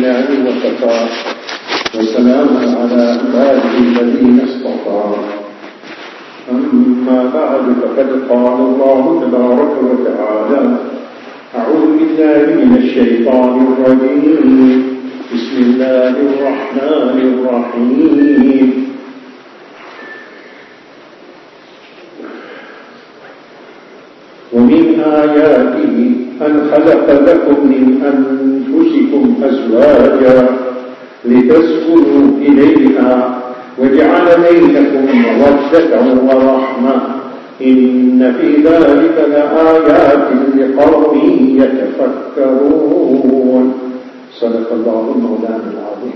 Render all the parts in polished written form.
الله وكفى وسلام على عباده الذين اصطفى أما بعد فقد قال الله تبارك وتعالى أعوذ بالله من الشيطان الرجيم بسم الله الرحمن الرحيم ومن آياته أن خلق لكم من أنفسكم أزواجا لتسكنوا إليها وجعل بينكم مودة ورحمة إن في ذلك لآيات لقوم يتفكرون صدق الله المولانا العظيم.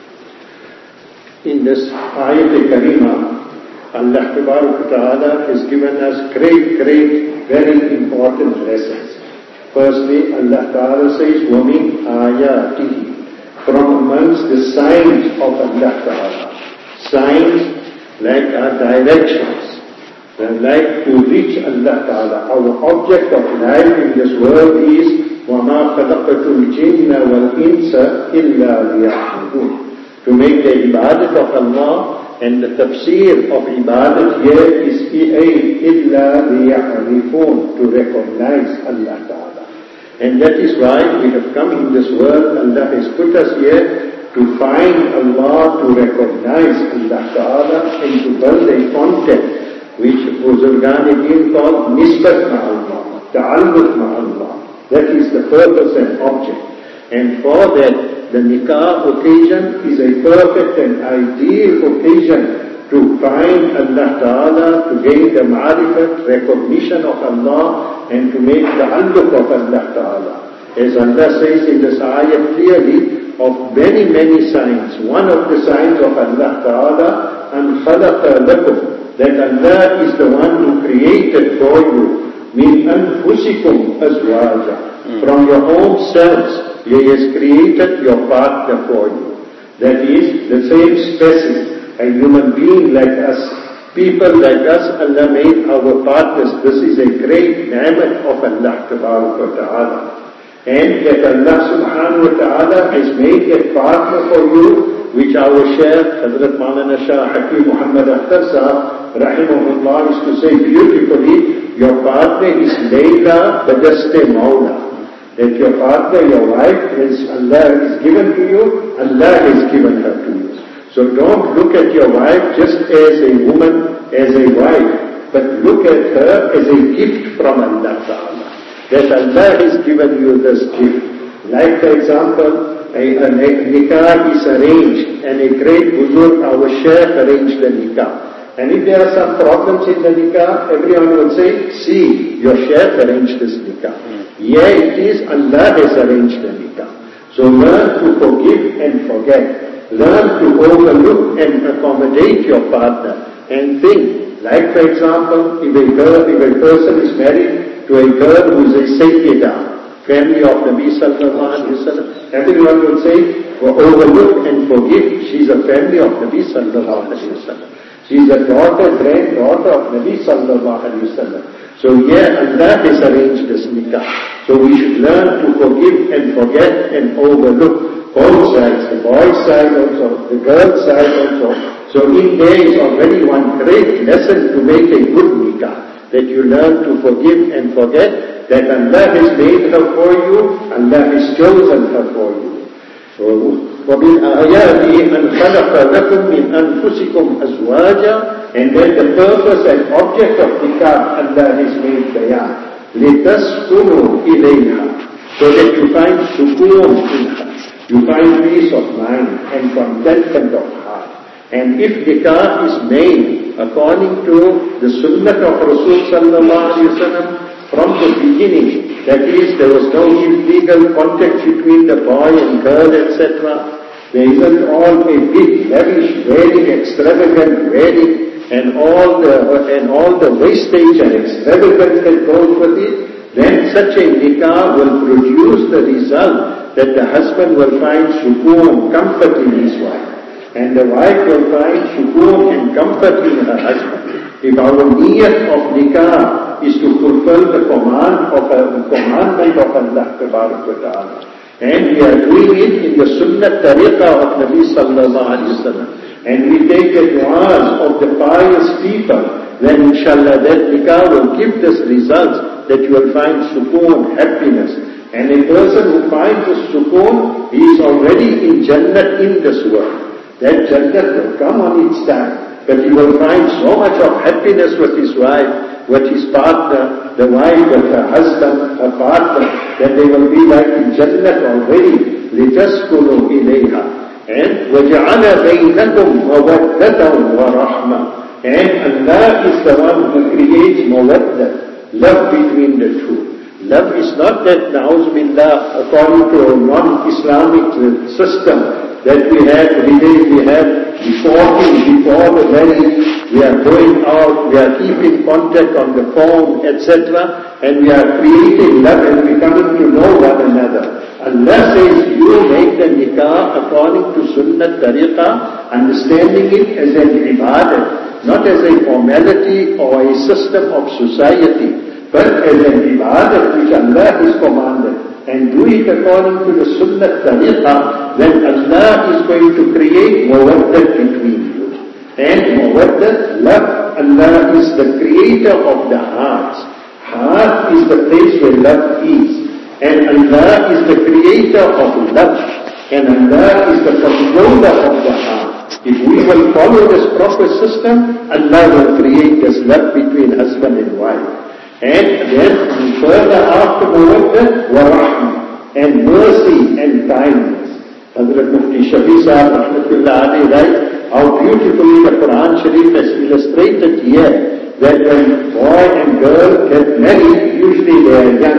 In this ayat al-Karima, Allah Ta'ala has given us great, very important lessons. Firstly, Allah Ta'ala says, وَمِنْ آيَاتِهِ, from amongst the signs of Allah Ta'ala. Signs like our directions, like to reach Allah Ta'ala. Our object of life in this world is وَمَا خَلَقَتُ الْجِنَّ وَالْإِنسَ إِلَّا لِيَعْبُدُونَ, to make the ibadat of Allah. And the tafsir of ibadat here is إِلَّا لِيَعْرِفُونَ, to recognize Allah Ta'ala. And that is why we have come in this world. Allah has put us here to find Allah, to recognize Allah Ta'ala, and to build a content which Buzurgan again called Nisbat Ma'allah, Ta'alluq Ma'allah. That is the purpose and object. And for that, the nikah occasion is a perfect and ideal occasion to find Allah Ta'ala, to gain the ma'rifat, recognition of Allah, and to make the ta'alluq of Allah Ta'ala. As Allah says in this ayat clearly, of many signs. One of the signs of Allah Ta'ala, أَنْ خَلَقَ لَكُمْ, that Allah is the one who created for you, مِنْ أَنفُسِكُمْ أَزْوَاجًا, from your own selves. He has created your partner for you. That is the same species, a human being like us, people like us. Allah made our partners. This is a great ni'mat of Allah Ta'ala. And that Allah Subhanahu wa Ta'ala has made a partner for you, which our Shaykh Hazrat Maulana Shah Hakim Muhammad Akhtar Sahab Rahimahullah used to say beautifully, your partner is Layla Badaste Maula. That your partner, your wife, Allah is given to you, Allah has given her to you. So don't look at your wife just as a woman, as a wife, but look at her as a gift from Allah Ta'ala. That Allah has given you this gift. Like for example, a nikah is arranged, and a great buzurg, our Shaykh, arranged the nikah. And if there are some problems in the nikah, everyone will say, see, your Shaykh arranged this nikah. Yeah, it is, Allah has arranged the nikah. So learn to forgive and forget. Learn to overlook and accommodate your partner. And think, like for example, if a person is married to a girl who is a Sayyidah, family of Nabi Sallallahu Alaihi Wasallam, everyone will say, overlook and forgive. She is a family of Nabi Sallallahu Alaihi Wasallam. She is a granddaughter of Nabi Sallallahu Alaihi Wasallam. So yeah, Allah has arranged this nikah. So we should learn to forgive and forget and overlook both sides, the boy's side also, the girl's side also. So in there is already one great lesson to make a good nikah, that you learn to forgive and forget, that Allah has made her for you, Allah has chosen her for you. So, وَمِنْ آيَاتِهِ أَنْ خَلَقَ لَكُمْ مِنْ أَنفُسِكُمْ أَزْوَاجًا, and then the purpose and object of nikah Allah has made bayan. لِتَسْكُنُوا إِلَيْهَا, so that you find sukoon in her, you find peace of mind and contentment of heart. And if nikah is made according to the sunnah of Rasul Sallallahu Alaihi Wasallam from the beginning, that is, there was no illegal contact between the boy and girl, etc. There isn't all a big, lavish wedding, extravagant wedding, and all the wastage and extravagance that goes with it. Then such a nikah will produce the result that the husband will find sukoon, comfort in his wife, and the wife will find sukoon and comfort in her husband. If our niyat of nikah is to fulfill the commandment of Allah Ta'ala, And we are doing it in the Sunnah Tariqah of Nabi Sallallahu Alaihi Wasallam. And we take the du'as of the pious people, then inshallah that nikah will give us results that you will find sukoon, happiness. And a person who finds the sukoon, he is already in Jannat in this world. That Jannat will come on its time. But he will find so much of happiness with his wife, with his partner, the wife with her husband, her partner, that they will be like in Jannat already. لِتَسْكُنُوا إِلَيْهَا. And وَجَعَلَ بَيْنَكُمْ مَوَدَّةً وَرَحْمَةً. And Allah is the one who creates mawaddah, love between the two. Love is not that, na'uzubillah, according to a non-Islamic system, that we have before the marriage, we are going out, we are keeping contact on the phone, etc., and we are creating love and becoming to know one another. Allah says, you make the nikah according to Sunnah Tariqah, understanding it as an ibadat, not as a formality or a system of society, but as an ibadat which Allah has commanded. And do it according to the Sunnah Tariqah, then Allah is going to create mawaddat between you. And mawaddat, love, Allah is the creator of the hearts. Heart is the place where love is. And Allah is the creator of love. And Allah is the controller of the heart. If we will follow this proper system, Allah will create this love between husband and wife. And then further after mawaddah, wa rahmah, and mercy and kindness. Hazrat Mufti Shafi Sahib Rahmatullah Alayhi writes how beautifully the Quran Sharif has illustrated here that when boy and girl get married, usually they are young,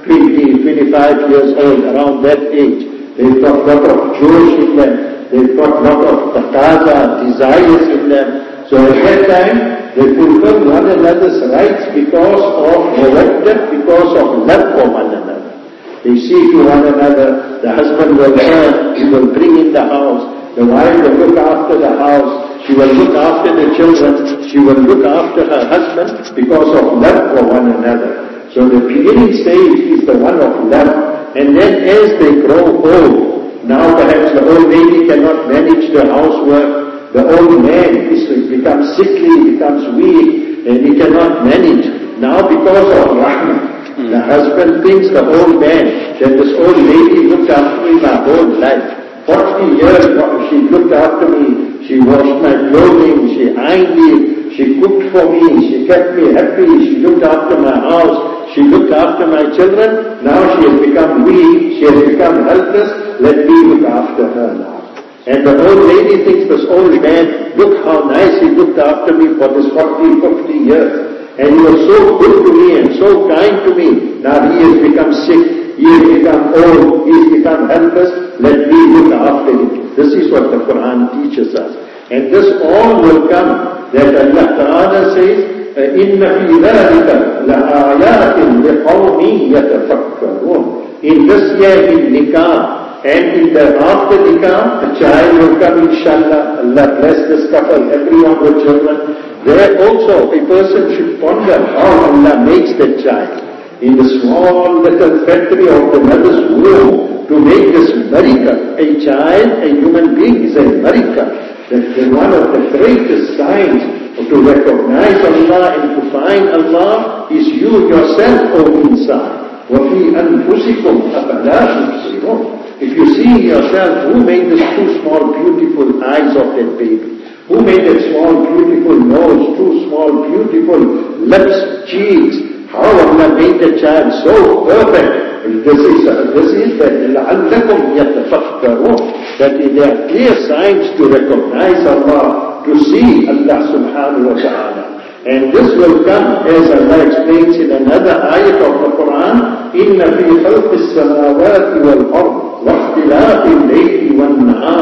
20, 25 years old, around that age. They've got a lot of joy in them. They've got a lot of taqaza, desires in them. So at that time, they fulfill one another's rights because of mawaddah, because of love for one another. They see to one another, the husband will earn, he will bring in the house, the wife will look after the house, she will look after the children, she will look after her husband because of love for one another. So the beginning stage is the one of love. And then as they grow old, now perhaps the old lady cannot manage the housework, the old man becomes sickly, becomes weak, and he cannot manage. Now because of rahmah, the husband thinks, the old man, that this old lady looked after me my whole life. 40 years she looked after me, she washed my clothing, she ironed me, she cooked for me, she kept me happy, she looked after my house, she looked after my children. Now she has become weak, she has become helpless, let me look after her now. And the old lady thinks, this old man, look how nice he looked after me for this 40, 50 years. And he was so good to me and so kind to me. Now he has become sick, he has become old, he has become helpless, let me look after him. This is what the Quran teaches us. And this all will come, that Allah Ta'ala says, إِنَّ فِي ذَلِكَ لَآيَاتٍ لِقَوْمٍ يَتَفَكَّرُونَ. In this year, in nikah, and in the after nikah, a child will come, inshallah. Allah bless this couple, everyone with children. There also, a person should ponder how Allah makes that child. In the small little factory of the mother's womb, to make this miracle. A child, a human being is a miracle. That one of the greatest signs to recognize Allah and to find Allah is you yourself, O insan. وَفِي أَنفُسِكُمْ أَفَلَا تُبْصِرُونَ. If you see yourself, who made these two small beautiful eyes of that baby? Who made that small beautiful nose, two small beautiful lips, cheeks? How Allah made the child so perfect. This is that لَعَلَّكُمْ يَتَفَكَّرُونَ. That there are clear signs to recognize Allah, to see Allah subhanahu wa ta'ala. And this will come, as Allah explains in another ayat of the Quran, إِنَّ فِي خَلْقِ السَّمَاوَاتِ وَالْأَرْضِ وَاخْتِلَافِ اللَّيْلِ وَالنَّهَارِ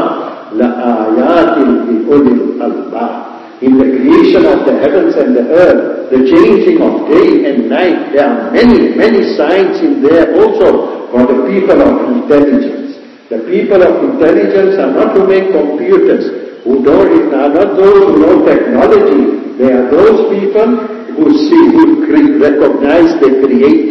لَآيَاتٍ لِأُولِي الْأَلْبَابِ. In the creation of the heavens and the earth, the changing of day and night, there are many, many signs in there also for the people of intelligence. The people of intelligence are not to make computers, are not those who know technology. They are those people who recognize the Creator.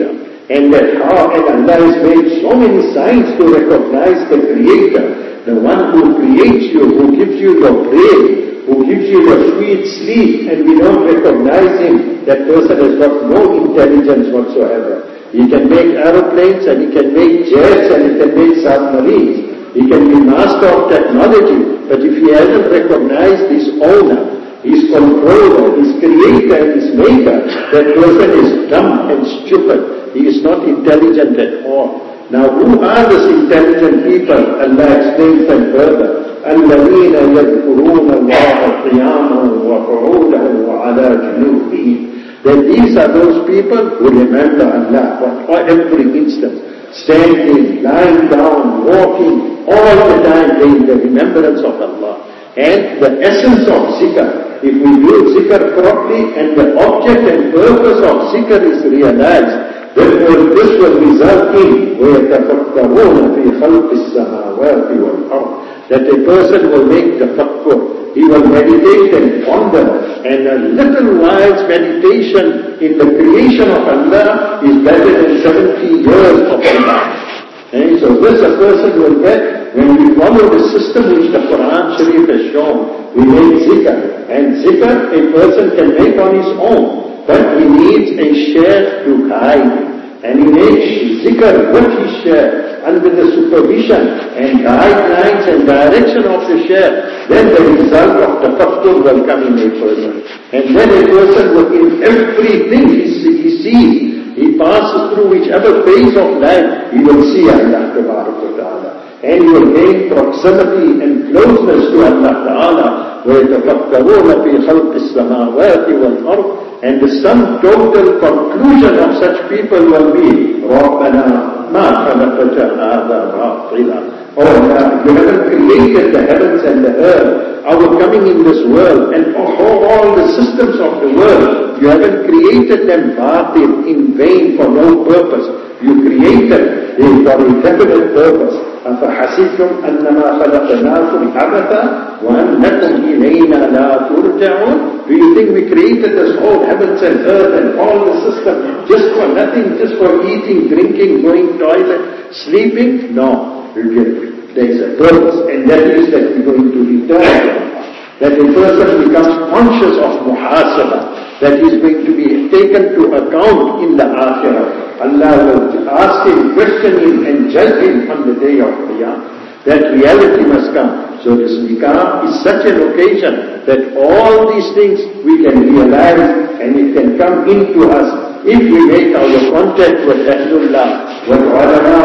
And that how, and Allah has made so many signs to recognize the Creator, the one who creates you, who gives you your brain, who gives you your sweet sleep, and we don't recognize Him. That person has got no intelligence whatsoever. He can make aeroplanes, and he can make jets, and he can make submarines. He can be master of technology, but if he hasn't recognized his owner, his controller, his creator, his maker, that person is dumb and stupid. He is not intelligent at all. Now, who are these intelligent people? Allah explains them further. الَّذِينَ يَذْكُرُونَ اللَّهَ قِيَامًا وَقُعُودًا وَعَلَى جُنُوبِهِمْ. That these are those people who remember Allah for every instant. Standing, lying down, walking, all the time in the remembrance of Allah. And the essence of zikr, if we do zikr properly and the object and purpose of zikr is realized, this will result in وَيَتَفَكَّرُونَ فِي خَلْقِ السَّمَاوَاتِ وَالْأَرْضِ. That a person will make tafakkur. He will meditate and ponder. And a little while's meditation in the creation of Allah is better than 70 years of Allah. And so this a person will get when we follow the system which the Quran Sharif has shown. We make zikr. And zikr a person can make on his own. But he needs a sheikh to guide him. And he makes zikr with his sheikh under the supervision and guidelines and direction of the sheikh. Then the result of tafakkur will come in a person. And then a person will, in everything he sees, he passes through whichever phase of life, he will see Allah Ta'ala. And he will gain proximity and closeness to Allah Ta'ala. وَيَتَفَكَّرُونَ فِي خَلْقِ السَّمَاوَاتِ وَالْأَرْضِ. And the sum total conclusion of such people will be رَبَّنَا مَا خَلَقْتَ هَذَا بَاطِلًا. Oh Allah, you haven't created the heavens and the earth, our coming in this world, and all the systems of the world. You haven't created them batil, in vain, for no purpose. You created them for a definite purpose. أَفَحَسِبْتُمْ أَنَّمَا خَلَقْنَاكُمْ عَبَثًا وَأَنَّكُمْ إِلَيْنَا لَا تُرْجَعُونَ. Do you think we created this whole heavens and earth and all the system just for nothing, just for eating, drinking, going toilet, sleeping? No. There is a purpose, and that is that we are going to return. That a person becomes conscious of muhasabah, that is going to be taken to account in the akhirah. Allah will ask him, question him, and judge him on the day of Qiyamah. That reality must come. So this nikah is such an occasion that all these things we can realize and it can come into us if we make our contact with Ahlullah, with ulama,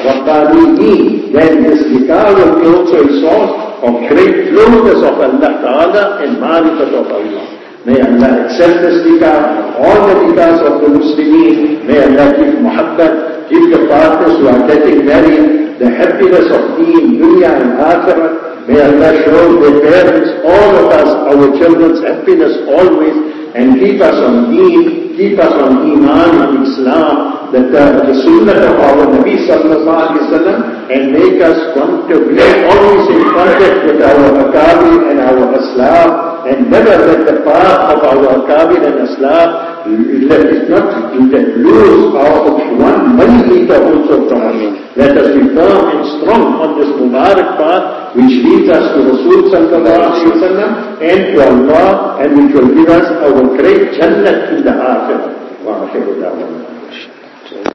Rabbaniyin. Then this nikah will be also a source of great closeness of Allah Ta'ala and marifat of Allah. May Allah accept this nikah, all the nikahs of the Muslimin. May Allah give muhabbat, give the partners who are getting married the happiness of deen, dunya and akhirah. May Allah show their parents, all of us, our children's happiness always, and keep us on deen, keep us on iman and Islam, the sunnah of our Nabi sallallahu alaihi wasallam, and make us want to be always in contact with our akabir and our aslaf, and never let the path of our akabir and aslaf let us not lose our 1 millimeter also from us. Let us be firm and strong on this Mubarak path which leads us to Rasul sallallahu alaihi wasallam and to Allah, and which will give us our great Jannat in the Akhirah. Wa akhiru da'wana.